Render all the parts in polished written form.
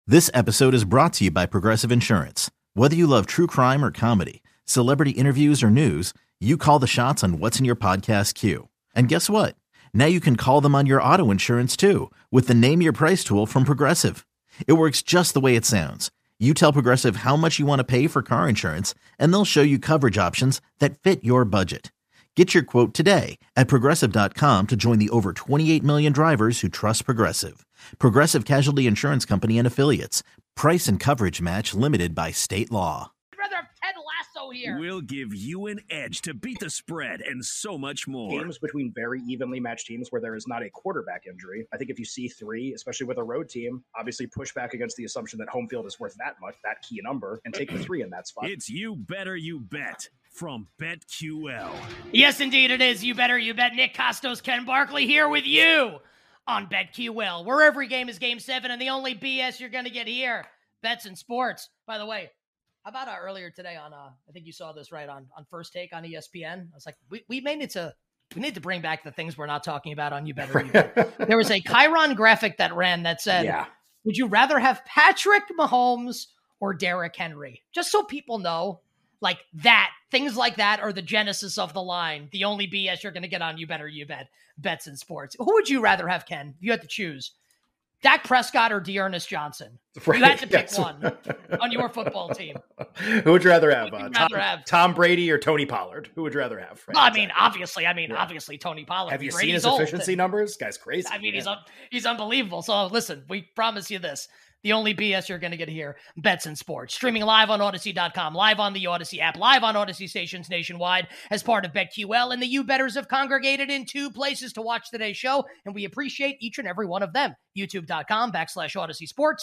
This episode is brought to you by Progressive Insurance. Whether you love true crime or comedy, celebrity interviews or news, you call the shots on what's in your podcast queue. And guess what? Now you can call them on your auto insurance too with the Name Your Price tool from Progressive. It works just the way it sounds. You tell Progressive how much you want to pay for car insurance, and they'll show you coverage options that fit your budget. Get your quote today at Progressive.com to join the over 28 million drivers who trust Progressive. Progressive Casualty Insurance Company and Affiliates. Price and coverage match limited by state law. I'd rather have Ted Lasso here. We'll give you an edge to beat the spread and so much more. Games between very evenly matched teams where there is not a quarterback injury. I think if you see three, especially with a road team, obviously push back against the assumption that home field is worth that much, that key number, and take the three in that spot. It's You Better You Bet from BetQL. Yes, indeed it is. You better you bet. Nick Costos, Ken Barkley here with you on BetQL, where every game is Game 7 and the only BS you're going to get here, bets and sports. By the way, how about earlier today on, I think you saw this right, on First Take on ESPN? I was like, we need to bring back the things we're not talking about on You Better You Bet. There was a Chiron graphic that ran that said, Would you rather have Patrick Mahomes or Derrick Henry? Just so people know, like that, things like that are the genesis of the line. The only BS you're going to get on You Better You Bet, bets and sports. Who would you rather have, Ken? If you had to choose Dak Prescott or Dearness Johnson. Right, you had to pick one on your football team. Who would you rather have? Tom Brady or Tony Pollard? Who would you rather have? Right, well, I mean, obviously Tony Pollard. Have you seen his efficiency numbers? Guy's crazy. I mean, he's unbelievable. So listen, we promise you this. The only BS you're going to get here, bets and sports. Streaming live on Odyssey.com, live on the Odyssey app, live on Odyssey stations nationwide as part of BetQL. And the You Betters have congregated in two places to watch today's show, and we appreciate each and every one of them. YouTube.com/Odyssey Sports,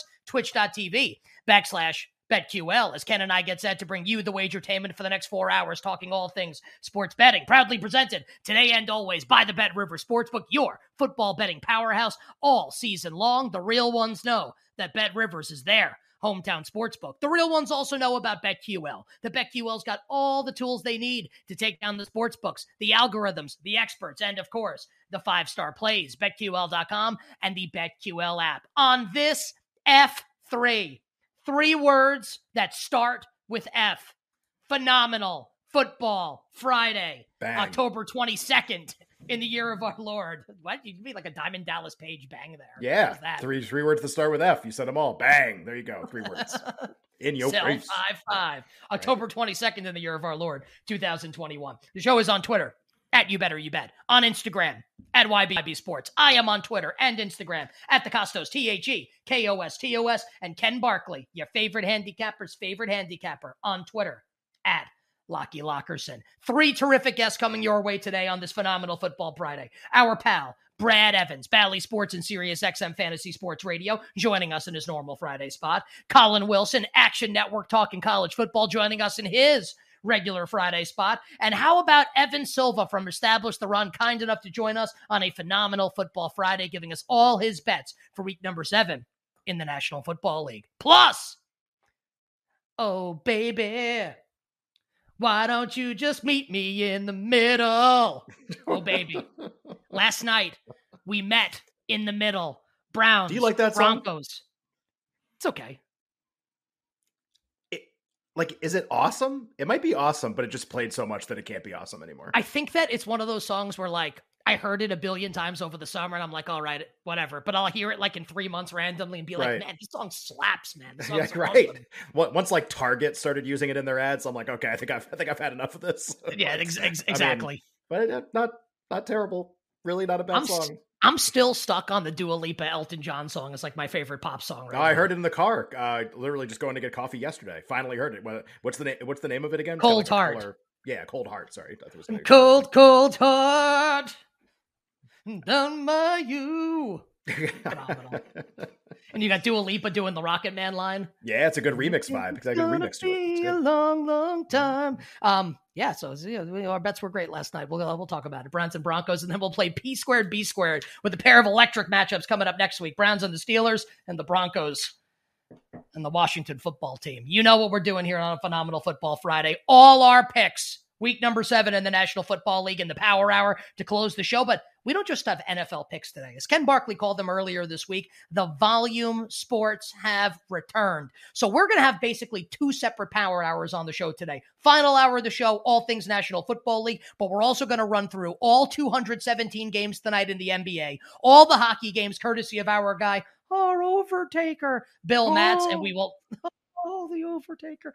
Twitch.tv/BetQL, as Ken and I get set to bring you the wagertainment for the next 4 hours, talking all things sports betting. Proudly presented today and always by the Bet River Sportsbook, your football betting powerhouse all season long. The real ones know that Bet Rivers is their hometown sportsbook. The real ones also know about BetQL. The BetQL's got all the tools they need to take down the sportsbooks, the algorithms, the experts, and of course, the 5-star plays. BetQL.com and the BetQL app. On this F3, 3 words that start with F. Phenomenal Football Friday, Bang. October 22nd. In the year of our Lord. What? You mean like a Diamond Dallas Page bang there? Yeah. Three words that start with F. You said them all. Bang. There you go. 3 words. In your face. 5-5. October 22nd in the year of our Lord, 2021. The show is on Twitter, at You Better You Bet. On Instagram, at YBIB Sports. I am on Twitter and Instagram, at the Costos, TheKostos, and Ken Barkley, your favorite handicapper's favorite handicapper, on Twitter, at Lockie Lockerson. 3 terrific guests coming your way today on this phenomenal Football Friday. Our pal, Brad Evans, Bally Sports and Sirius XM Fantasy Sports Radio, joining us in his normal Friday spot. Colin Wilson, Action Network Talking College Football, joining us in his regular Friday spot. And how about Evan Silva from Establish the Run, kind enough to join us on a phenomenal Football Friday, giving us all his bets for week number 7 in the National Football League. Plus, oh, baby, why don't you just meet me in the middle? Oh, baby. Last night, we met in the middle. Browns. Do you like that song? Broncos. It's okay. Is it awesome? It might be awesome, but it just played so much that it can't be awesome anymore. I think that it's one of those songs where, like, I heard it a billion times over the summer, and I'm like, all right, whatever. But I'll hear it, like, in 3 months randomly and be like, man, this song slaps, man. This song's right. awesome. Once, like, Target started using it in their ads, I'm like, okay, I think I've had enough of this. Yeah, exactly. I mean, but not terrible. Really not a bad song. I'm still stuck on the Dua Lipa Elton John song. It's like my favorite pop song. Right I heard it in the car. Literally just going to get coffee yesterday. Finally heard it. What's the name of it again? Cold Heart. Yeah, Cold Heart. Sorry. Cold Heart. Done by you. Phenomenal. And you got Dua Lipa doing the Rocket Man line. Yeah, it's a good remix vibe. It's a good remix to it. It's a long time. Yeah, so our bets were great last night. We'll talk about it. Browns and Broncos, and then we'll play P squared, B squared with a pair of electric matchups coming up next week. Browns and the Steelers, and the Broncos and the Washington football team. You know what we're doing here on a phenomenal Football Friday. All our picks. Week number 7 in the National Football League in the Power Hour to close the show. But we don't just have NFL picks today. As Ken Barkley called them earlier this week, the volume sports have returned. So we're going to have basically 2 separate power hours on the show today. Final hour of the show, all things National Football League, but we're also going to run through all 217 games tonight in the NBA, all the hockey games, courtesy of our guy, our Overtaker, Bill Matz, and we will... Oh, the Overtaker.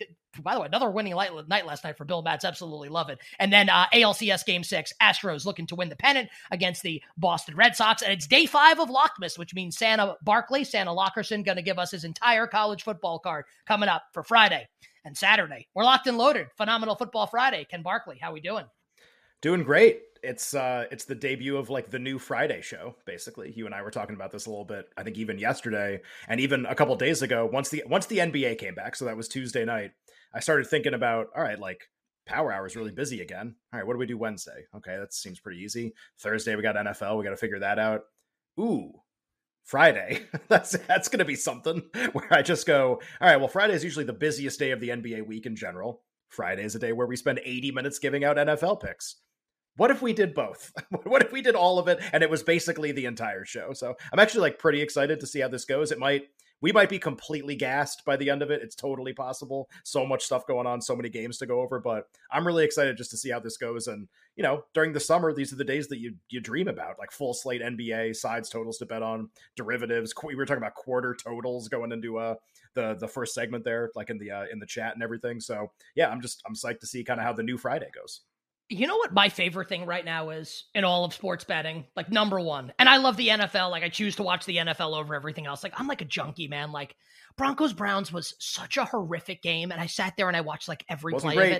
By the way, another winning night last night for Bill Matz. Absolutely love it. And then ALCS Game 6, Astros looking to win the pennant against the Boston Red Sox. And it's day 5 of Lockmas, which means Santa Lockerson, going to give us his entire college football card coming up for Friday and Saturday. We're locked and loaded. Phenomenal Football Friday. Ken Barkley, how we doing? Doing great. It's the debut of like the new Friday show, basically. You and I were talking about this a little bit, I think even yesterday and even a couple of days ago, once the NBA came back, so that was Tuesday night, I started thinking about, all right, like Power Hour is really busy again. All right, what do we do Wednesday? Okay, that seems pretty easy. Thursday, we got NFL. We got to figure that out. Ooh, Friday. That's going to be something where I just go, all right, well, Friday is usually the busiest day of the NBA week in general. Friday is a day where we spend 80 minutes giving out NFL picks. What if we did both? What if we did all of it and it was basically the entire show? So I'm actually like pretty excited to see how this goes. We might be completely gassed by the end of it. It's totally possible. So much stuff going on, so many games to go over, but I'm really excited just to see how this goes. And, you know, during the summer, these are the days that you dream about, like full slate NBA, sides totals to bet on, derivatives. We were talking about quarter totals going into the first segment there, like in the chat and everything. So yeah, I'm psyched to see kind of how the new Friday goes. You know what my favorite thing right now is in all of sports betting? Like number one. And I love the NFL. Like I choose to watch the NFL over everything else. Like I'm like a junkie, man. Like Broncos Browns was such a horrific game. And I sat there and I watched like every play of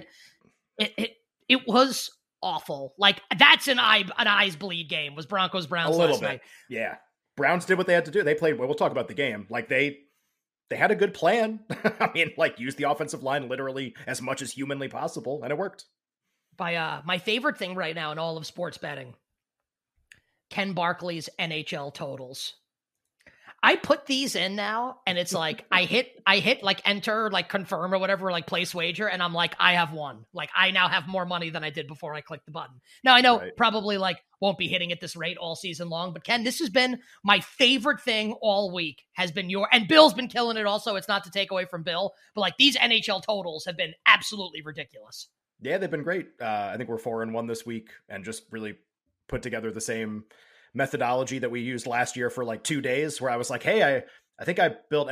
it. It was awful. Like that's an eyes bleed game was Broncos Browns last night. Yeah. Browns did what they had to do. They played, we'll talk about the game. Like they had a good plan. I mean, like use the offensive line literally as much as humanly possible. And it worked. My favorite thing right now in all of sports betting, Ken Barkley's NHL totals. I put these in now and it's like, I hit like enter, like confirm or whatever, like place wager. And I'm like, I have won. Like I now have more money than I did before I clicked the button. Now I know probably like won't be hitting at this rate all season long, but Ken, this has been my favorite thing all week has been and Bill's been killing it also. It's not to take away from Bill, but like these NHL totals have been absolutely ridiculous. Yeah, they've been great. I think we're 4-1 this week and just really put together the same methodology that we used last year for like 2 days where I was like, hey, I think I built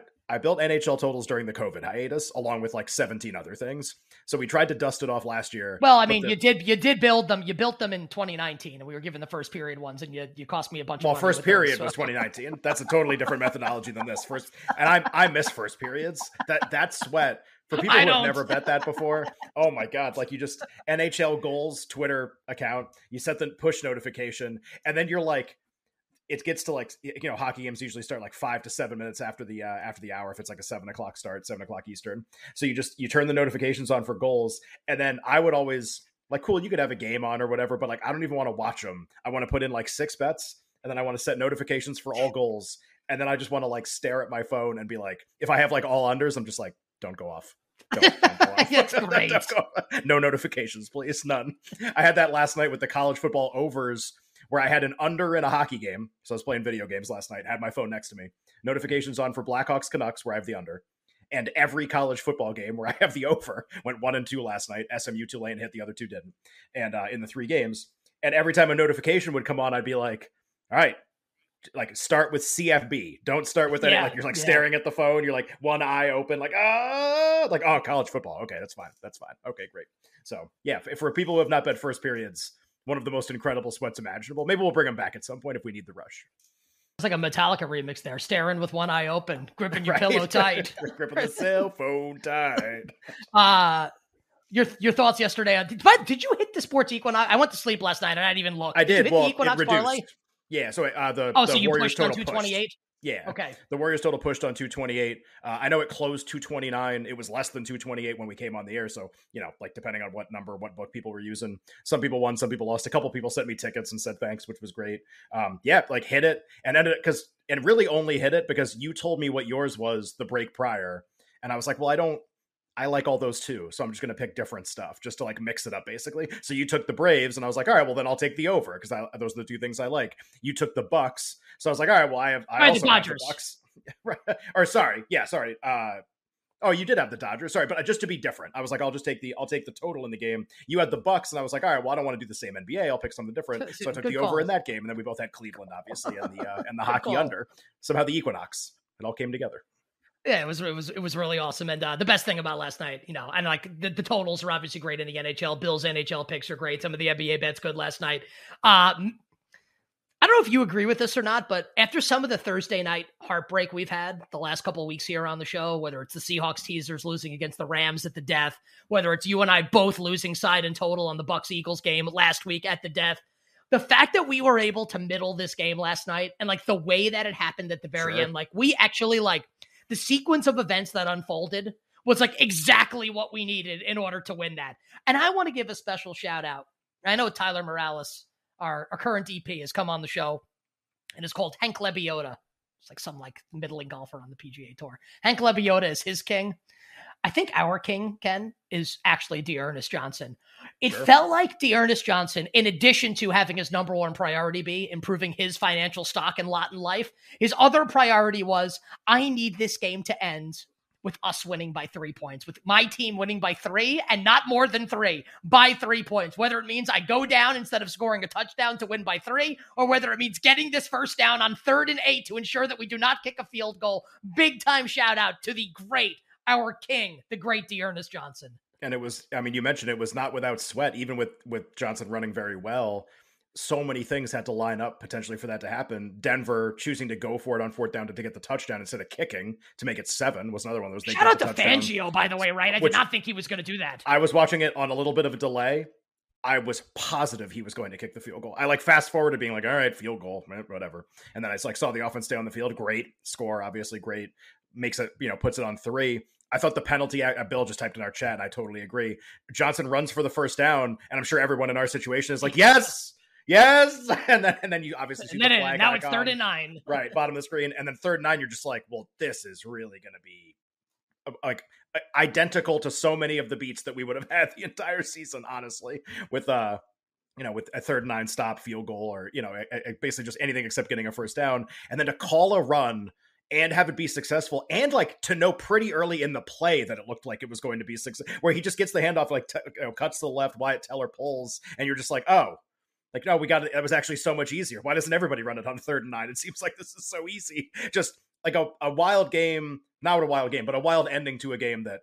NHL totals during the COVID hiatus along with like 17 other things. So we tried to dust it off last year. Well, I mean, you did build them. You built them in 2019 and we were given the first period ones and you cost me a bunch of money. Well, first period was 2019. That's a totally different methodology than this first. And I miss first periods. That sweat. For people who have never bet that before, oh my God, like you just NHL goals, Twitter account, you set the push notification, and then you're like, it gets to like, you know, hockey games usually start like 5 to 7 minutes after the hour. If it's like a 7:00 start, 7:00 Eastern. So you turn the notifications on for goals. And then I would always like, cool, you could have a game on or whatever, but like, I don't even want to watch them. I want to put in like 6 bets and then I want to set notifications for all goals. And then I just want to like stare at my phone and be like, if I have like all unders, I'm just like, don't go off. Don't go off. That's great. No notifications, please. None. I had that last night with the college football overs where I had an under in a hockey game. So I was playing video games last night. I had my phone next to me. Notifications on for Blackhawks Canucks where I have the under. And every college football game where I have the over went 1 and 2 last night. SMU Tulane hit, the other 2 didn't. And in the 3 games. And every time a notification would come on, I'd be like, all right, like start with CFB. Don't start with any, like you're like staring at the phone. You're like one eye open, like, oh, college football. Okay, that's fine. Okay, great. So yeah, for people who have not bet first periods, one of the most incredible sweats imaginable. Maybe we'll bring them back at some point if we need the rush. It's like a Metallica remix there. Staring with one eye open, gripping your pillow tight. Gripping the cell phone tight. Your thoughts yesterday on, did you hit the sports Equinox? I went to sleep last night and I didn't even look. I did. Did you hit the Equinox parlay? Yeah, so the so you Warriors pushed on total 228? Yeah. Okay. The Warriors total pushed on 228. I know it closed 229. It was less than 228 when we came on the air. So, you know, like depending on what book people were using, some people won, some people lost. A couple people sent me tickets and said thanks, which was great. Like hit it and ended it and really only hit it because you told me what yours was the break prior. And I was like, well, I like all those too. So I'm just going to pick different stuff just to like mix it up basically. So you took the Braves and I was like, all right, well then I'll take the over because those are the two things I like. You took the Bucks. So I was like, all right, well I also have the Bucks. Or sorry. Yeah. Sorry. Oh, you did have the Dodgers. Sorry, but just to be different, I was like, I'll take the total in the game. You had the Bucks, and I was like, all right, well, I don't want to do the same NBA. I'll pick something different. So I took the over in that game, and then we both had Cleveland, obviously, and the hockey under. Somehow the Equinox. It all came together. Yeah, it was really awesome. And the best thing about last night, and like the totals are obviously great in the NHL. Bill's NHL picks are great. Some of the NBA bets good last night. I don't know if you agree with this or not, but after some of the Thursday night heartbreak we've had the last couple of weeks here on the show, whether it's the Seahawks teasers losing against the Rams at the death, whether it's you and I both losing side and total on the Bucks-Eagles game last week at the death, the fact that we were able to middle this game last night and like the way that it happened at the very end, like we actually like the sequence of events that unfolded was like exactly what we needed in order to win that. And I want to give a special shout out. I know Tyler Morales, our current DP, has come on the show and is called Hank Lebioda. It's like some like middling golfer on the PGA Tour. Hank Lebioda is his king. I think our king, Ken, is actually D'Ernest Johnson. It felt like D'Ernest Johnson, in addition to having his number one priority be improving his financial stock and lot in life, his other priority was, I need this game to end with us winning by 3 points, with my team winning by 3 and not more than 3 by 3 points, whether it means I go down instead of scoring a touchdown to win by 3, or whether it means getting this first down on 3rd and 8 to ensure that we do not kick a field goal. Big time shout out to the great, our king, the great D'Ernest Johnson. And it was, I mean, you mentioned it was not without sweat, even with Johnson running very well. So many things had to line up potentially for that to happen. Denver choosing to go for it on 4th down to get the touchdown instead of kicking to make it 7 was another one of those. Shout out to Fangio, by the way, right? I did not think he was going to do that. I was watching it on a little bit of a delay. I was positive he was going to kick the field goal. I like fast forwarded being like, all right, field goal, whatever. And then I like saw the offense stay on the field. Great score, obviously great. Makes it, puts it on 3. I thought the penalty, Bill just typed in our chat, and I totally agree. Johnson runs for the first down, and I'm sure everyone in our situation is like, yes, and then you obviously see the flag. Now it's 3rd and 9, right, bottom of the screen, and then 3rd and 9. You're just like, well, this is really going to be like identical to so many of the beats that we would have had the entire season, honestly, with with a 3rd and 9 stop, field goal, or basically just anything except getting a first down, and then to call a run and have it be successful, and like to know pretty early in the play that it looked like it was going to be success, where he just gets the handoff, like cuts to the left, Wyatt Teller pulls, and you're just like, oh, like, no, we got it. It was actually so much easier. Why doesn't everybody run it on 3rd and 9? It seems like this is so easy. Just like a wild game, not a wild game, but a wild ending to a game that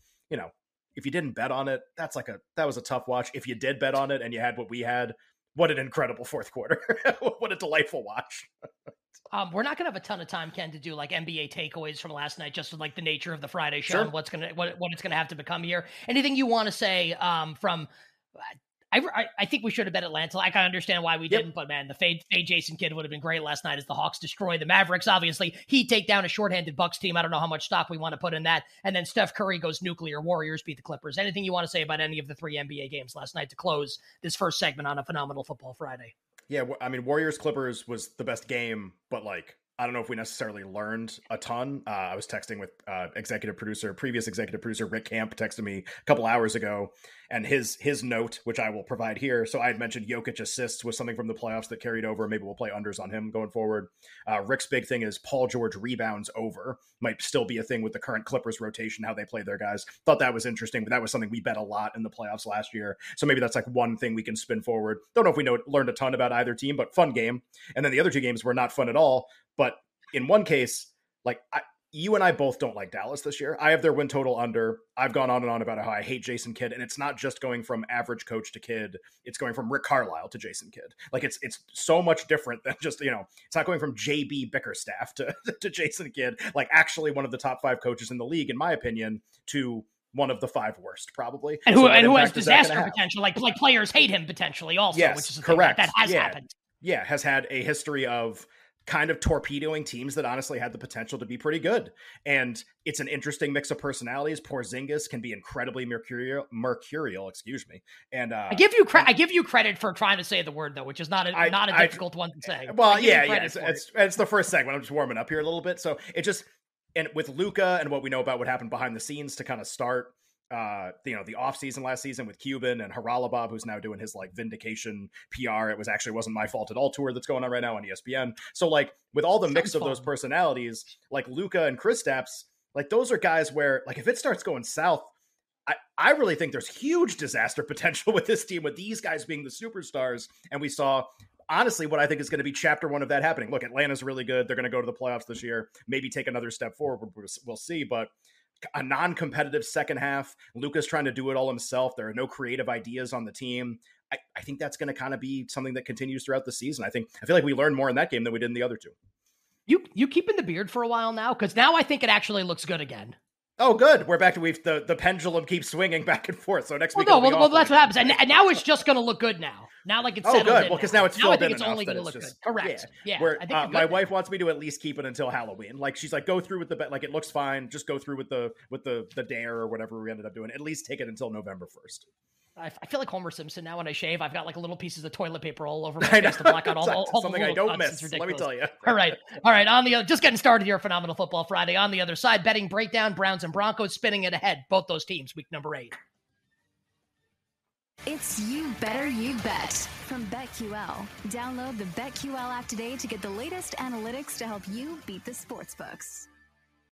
if you didn't bet on it, that was a tough watch. If you did bet on it and you had what we had, what an incredible 4th quarter. What a delightful watch. We're not going to have a ton of time, Ken, to do like NBA takeaways from last night, just with like the nature of the Friday show and what it's going to have to become here. Anything you want to say from? I think we should have bet Atlanta. I can understand why we didn't, but man, the fade Jason Kidd would have been great last night as the Hawks destroy the Mavericks. Obviously, he take down a shorthanded Bucks team. I don't know how much stock we want to put in that. And then Steph Curry goes nuclear. Warriors beat the Clippers. Anything you want to say about any of the 3 NBA games last night to close this first segment on a phenomenal football Friday? Yeah, I mean, Warriors Clippers was the best game, but like, I don't know if we necessarily learned a ton. I was texting with previous executive producer Rick Camp texted me a couple hours ago, and his note, which I will provide here. So I had mentioned Jokic assists was something from the playoffs that carried over. Maybe we'll play unders on him going forward. Rick's big thing is Paul George rebounds over. Might still be a thing with the current Clippers rotation, how they play their guys. Thought that was interesting, but that was something we bet a lot in the playoffs last year. So maybe that's like one thing we can spin forward. Don't know if we learned a ton about either team, but fun game. And then the other 2 games were not fun at all. But in one case, like you and I both don't like Dallas this year. I have their win total under. I've gone on and on about how I hate Jason Kidd, and it's not just going from average coach to Kidd. It's going from Rick Carlisle to Jason Kidd. Like it's so much different than just it's not going from JB Bickerstaff to Jason Kidd. Like actually one of the top 5 coaches in the league, in my opinion, to one of the 5 worst, probably, and who has disaster potential. Like players hate him potentially, also. Yes, which is correct. That has happened. Yeah, has had a history of kind of torpedoing teams that honestly had the potential to be pretty good. And it's an interesting mix of personalities. Porzingis can be incredibly mercurial, And I give you credit for trying to say the word though, which is not a difficult one to say. Well, it's the first segment. I'm just warming up here a little bit. So it just, and with Luka and what we know about what happened behind the scenes to kind of start, the off season last season with Cuban and Haralabob, who's now doing his like vindication PR. It wasn't my fault at all tour that's going on right now on ESPN. So like with all the mix of those personalities, like Luka and Kristaps, like those are guys where like if it starts going south, I really think there's huge disaster potential with this team, with these guys being the superstars. And we saw, honestly, what I think is going to be chapter one of that happening. Look, Atlanta's really good. They're going to go to the playoffs this year, maybe take another step forward. We'll see. But a non-competitive second half, Luka's trying to do it all himself. There are no creative ideas on the team. I think that's going to kind of be something that continues throughout the season. I feel like we learned more in that game than we did in the other two. You keeping the beard for a while now? Because now I think it actually looks good again. Oh, good. We're back to the pendulum keeps swinging back and forth. So next week, well, that's what happens. And now it's just going to look good now. Now, like it's settled good. In Well, because now it's filled I think in it's enough only that going to it's look just good. Correct. Yeah. Where, I think my wife wants me to at least keep it until Halloween. Like she's like, go through with like it looks fine. Just go through with the dare or whatever we ended up doing. At least take it until November 1st. I feel like Homer Simpson now when I shave. I've got like little pieces of toilet paper all over my face to block out all something the I don't cuts. miss. Let me tell you. All right. On the just getting started here, Phenomenal Football Friday. On the other side, betting breakdown: Browns and Broncos spinning it ahead. Both those teams, week number 8. It's You Better You Bet from BetQL. Download the BetQL app today to get the latest analytics to help you beat the sportsbooks.